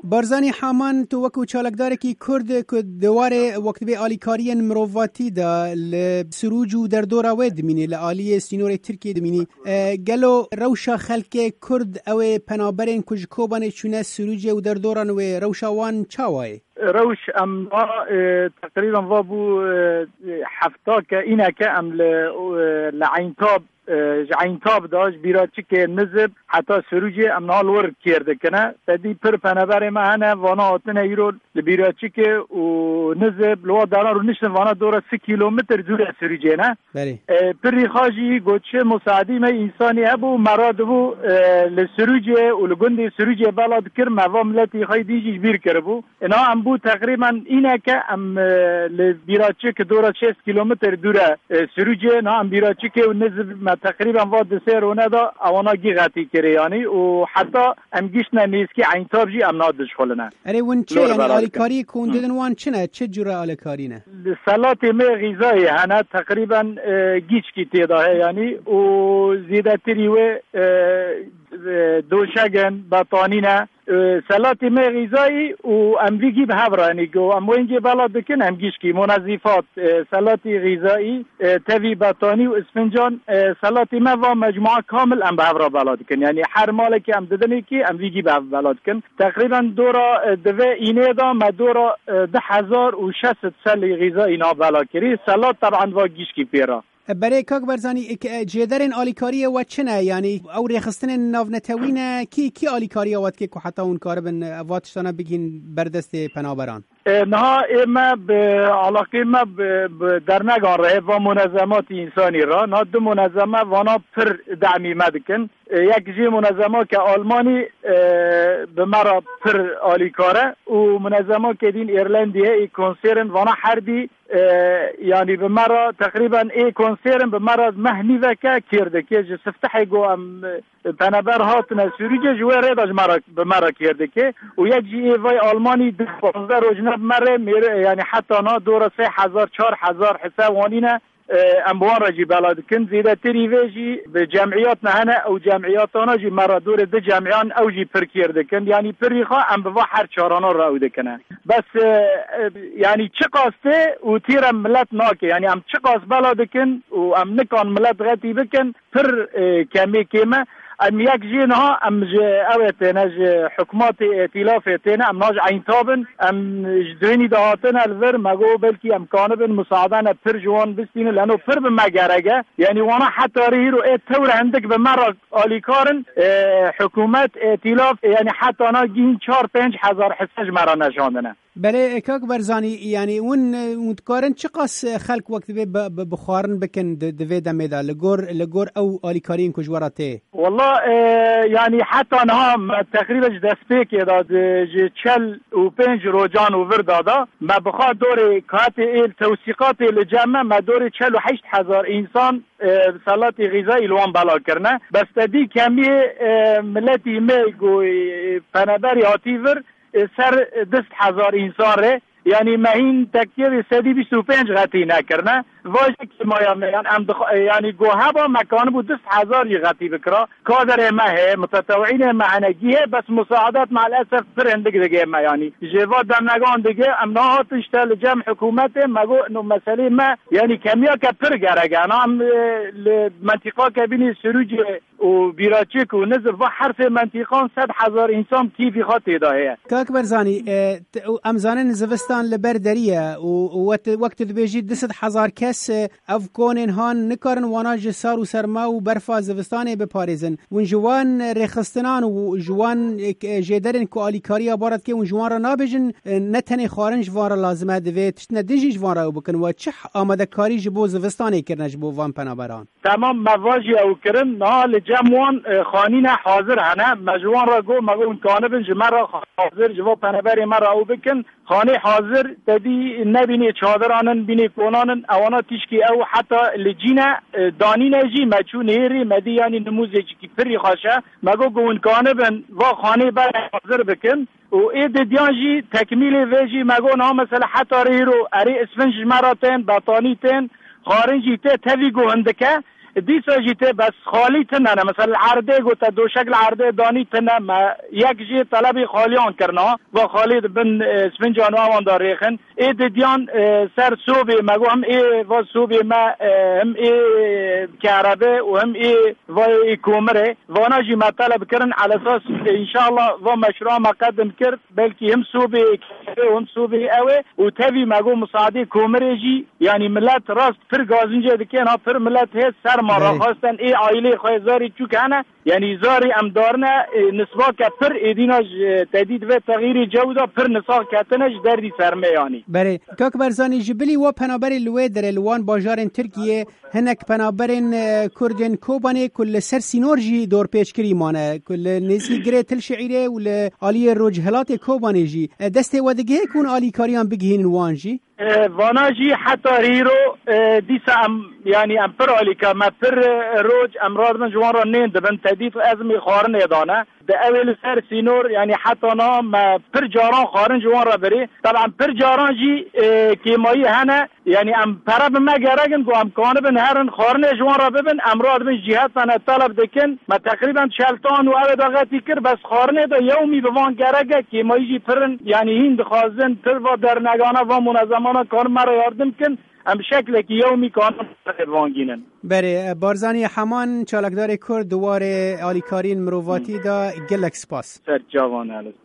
بارزانی حامان تو وکو چالکداره کی کرد که دواره وقت به آلیکاری مروواتی دا لسروج و در دورا ود مینی لآلی سینور ترکی دمینی گلو روشا خلک کرد او پنابرین کجکوبان چونه سروج و در دوران و روشا وان چاوای روش ام تقریبا وابو حفتا که اینه که ام لعینتاب عینتاب داش بیراچی که نزب حتی سروجی ام نال ورد کرده کنه تدی پر پنبر ما هنه وانا آتنه ایرو بیراچی که و نزب لوا داران رو نشن وانا دورا 3 کیلومتر دور سروجی نه پری خاجی گوچه مساعدی ما انسانی هبو مراد بو لسروجی و لگنده سروجی بلاد کر موا ملتی خواهی دیجیش بیر کربو اینا ام بو تقریبا اینه که ام بیراچی که دورا 6 کیلومتر دوره سروجی نه ام بیراچی که و نزب تقریبا واد سر و ندا اوانا گیغتی کری یعنی و حتی ام گیشنا نیسکی عینتاب جی ام نادش خلنه اری ون چه یعنی آلیکاری کندن وان چنه چه جوره آلیکاری نه سلات می غذایی هنه تقریبا گیچ کی تیدا یعنی و زیاده تری و دوشگن بطانینه سلات می غذایی و امریکی به هفرانی گو ام وینجی بالا بکن ام گیشکی منظیفات سلات غذایی توی بطانی و اسفنجان سلات ما و مجموعه کامل ام به هفرا بالا بکن یعنی هر مال که ام ددنی که امریکی به بالا بکن تقریبا دورا دوه اینه دا ما دورا 10,600 سل غذایی نا بالا کری سلات طبعا و گیشکی پیرا برای کاک برزانی جدرن آلیکاری و چنه یعنی او ریخستن ناونتوینه کی آلیکاری وات که حتی اون کار بن واتشتانه بگین بردست پنابران نه ما به علاقه ما در نگان ره و منظمات انسانی را نه دو منظمه وانا پر دعمی مدکن یک جی منظمه که آلمانی به مرا پر آلیکاره و منظمه که دین ایرلندیه ای کنسرن وانا حربی یعنی به مرا تقریبا ای کنسرن به مرا مهنی وکه کرده که سفتحی گو ام پنبر هاتن سوریجه جوه ریداج به مرا کرده که و یک جی ای وای آلمانی 12 روزنه مره میره یعنی حتی نا دور 3,000 4,000 حسابوانینه اموار راجی بلاد کن زیده تری ویجی به جمعیات نهنه او جمعیاتانا جی مرا دور ده جمعیان او جی پر کرده کن یعنی پریخا ام بوا هر چارانا را اوده کنن بس یعنی چه قاسته و تیر ملت ناکه یعنی ام چه قاس بلاد کن و ام نکان ملت غتی بکن پر کمی کمه ام یک جینها ام اوتنج حکومت ائتلاف تن ام ناج عینتابن ام جدوینی دهاتن الور مگو بلکی ام کانبن مساعدان پر جوان بستین لانو پر بمگرگه یعنی وانا حتی ریرو اتور عندك بمرة آلیکارن حکومت ائتلاف یعنی حتی نا گین 4-5 هزار حسج مرا نشاندنه بله کاک برزانی یعنی اون متقارن چه قاس خلق وقت بخارن بکن دوی دمیدا لگور او آلیکارین کجوراته والله يعني حتى أنا تقريبا دسبيك إذا 45 روجان وفردادا ما بخا دوري كاتي التوثيقات الجامعة ما دوري 48,000 إنسان سلاتي غذائي الوان بالا كرنا بس تدي كمية ملتي ميقو فنبري هاتيفر سر 10,000 إنسان ره يعني ما هين تكتير سدي 25 غتي نكرنا واجه که ما يعني جوهبا مكان بود 10,000 غتي بكرا كادر ما هي متطوعين معنجيه بس مساعدات مع الاسف پر عندك دغه ما يعني جواد دمنگان دغه امناهات اشتل جمع حكومته مگو انه مساله ما يعني كميا كبر گرگه انا منطقه كبيني سروج و بیراچک و نزل و حرف منطقان 100,000 انسان كيف خاطي ده كاك برزاني امزانن زوستان لبردريه و وقت بيجي 10,000 کس اف کونن هان نکارن وانا جسار و سرما و برفا زوستانه بپاريزن ون جوان رخصتنان و جوان جدرن کو آلیکاریا بارد که ون جوان را نابجن نتنه خارنج وارا لازمه دوی تشنه دیجیج وارا بکن و چه آمده کاری جبو زوستانه کرنج بو وان پنابران تمام مواجی او کرن نال جمعوان خانین حاضر هنه مجوان را گو مگو کانبن جمرا حاضر جو پنبر مرا او بکن خانه حاضر تدی نبینی چادرانن بینی کونانن اوانا تشکی او حتی لجینا دانینا جی مچو نیری مدی یعنی نموزی کی پری خاشه مگو گون کانبن و خانه بر حاضر بکن و اید دیانجی تکمیل ویجی مگو نا مثلا حتی ریرو اری اسفنج مراتن بطانیتن خارنجی ته توی گو هندکه دیسا جیته بس خالی تنه مثلا عرده گوتا دو شکل عرده دانی تنه ما یک جی طلبی خالیان کرنا و خالد بن سفنجان وان دار ریخن ای دیان سر صوبی مگو هم ای و صوبی ما هم ای کهربه و هم ای و ای کومره وانا جی ما طلب کرن على اساس ان شاء الله و مشروع مقدم کرد بلکه هم صوبی و هم صوبی اوه و تبی مگو مساعده کومره جی یعنی ملت راست پر گازنجه دکن ها پر ملت هست سر ما را خواستن ای عائله خواه زاری چو کنه یعنی زاری امدارنه نسبا که پر ایدیناج تدید و تغییر جودا پر نساق کتنش دردی سرمه یعنی بله کاک برزانی جبلی و پنابر لوی در الوان باجارن ترکیه هنک پنابرن کردن کوبانه کل سر سینور جی دور پیشکری مانه کل نزی گره تل شعیره و آلی رجهلات کوبانه جی دست ودگه کون آلی کاریان بگهین وان جی وانا جی حتی هیرو دیسا یعنی ام پر آلی که ما پر روج امراض من جوان را نیند بن تدید ازمی خارن ایدانه ده اول سر سینور یعنی حتی نا ما پر جاران خارن جوان را بری طبعا پر جاران جی کیمایی هنه یعنی ام پرب ما گرگن گو ام کانه بن هرن خارن جوان را ببن امراض من جهت سنه طلب دکن ما تقریبا شلطان و اوه داغتی کر بس خارنه دا یومی بوان گرگه کیمایی جی پرن یعنی هین خازن پر و در نگانه و منظمانه کار مرا یاردم کن ام شکل که یومی کانون وانگینن بله بارزانی حمان چالکدار کرد دوار آلیکارین مروواتی دا گلک سپاس سر جوان